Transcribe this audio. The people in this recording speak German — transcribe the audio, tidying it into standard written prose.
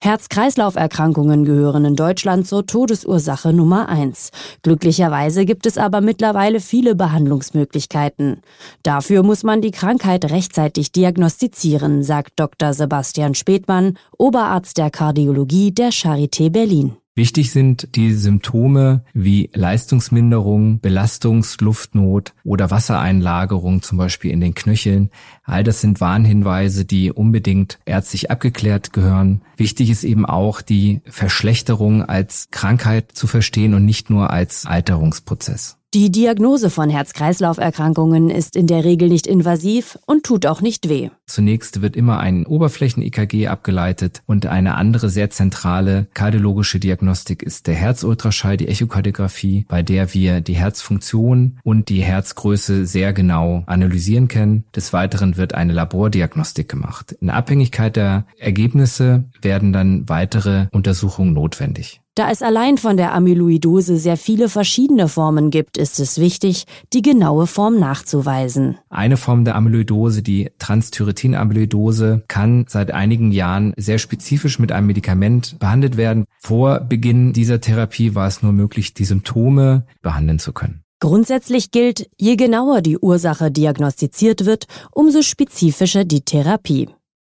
Herz-Kreislauf-Erkrankungen gehören in Deutschland zur Todesursache Nummer 1. Glücklicherweise gibt es aber mittlerweile viele Behandlungsmöglichkeiten. Dafür muss man die Krankheit rechtzeitig diagnostizieren, sagt Dr. Sebastian Späthmann, Oberarzt der Kardiologie der Charité Berlin. Wichtig sind die Symptome wie Leistungsminderung, Belastungsluftnot oder Wassereinlagerung, zum Beispiel in den Knöcheln. All das sind Warnhinweise, die unbedingt ärztlich abgeklärt gehören. Wichtig ist eben auch, die Verschlechterung als Krankheit zu verstehen und nicht nur als Alterungsprozess. Die Diagnose von Herz-Kreislauf-Erkrankungen ist in der Regel nicht invasiv und tut auch nicht weh. Zunächst wird immer ein Oberflächen-EKG abgeleitet und eine andere sehr zentrale kardiologische Diagnostik ist der Herzultraschall, die Echokardiographie, bei der wir die Herzfunktion und die Herzgröße sehr genau analysieren können. Des Weiteren wird eine Labordiagnostik gemacht. In Abhängigkeit der Ergebnisse werden dann weitere Untersuchungen notwendig. Da es allein von der Amyloidose sehr viele verschiedene Formen gibt, ist es wichtig, die genaue Form nachzuweisen. Eine Form der Amyloidose, die Transthyretin-Amyloidose, kann seit einigen Jahren sehr spezifisch mit einem Medikament behandelt werden. Vor Beginn dieser Therapie war es nur möglich, die Symptome behandeln zu können. Grundsätzlich gilt, je genauer die Ursache diagnostiziert wird, umso spezifischer die Therapie.